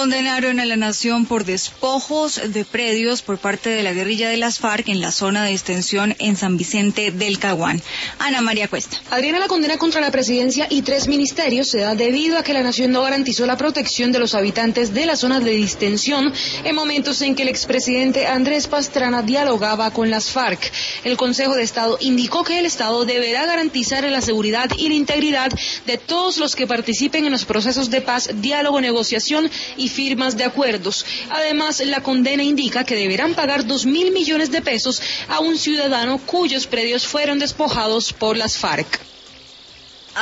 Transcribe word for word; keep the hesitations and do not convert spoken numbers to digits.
Condenaron a la nación por despojos de predios por parte de la guerrilla de las FARC en la zona de extensión en San Vicente del Caguán. Ana María Cuesta. Adriana, la condena contra la presidencia y tres ministerios se da debido a que la nación no garantizó la protección de los habitantes de la zona de distensión en momentos en que el expresidente Andrés Pastrana dialogaba con las FARC. El Consejo de Estado indicó que el Estado deberá garantizar la seguridad y la integridad de todos los que participen en los procesos de paz, diálogo, negociación y firmas de acuerdos. Además, la condena indica que deberán pagar dos mil millones de pesos a un ciudadano cuyos predios fueron despojados por las FARC.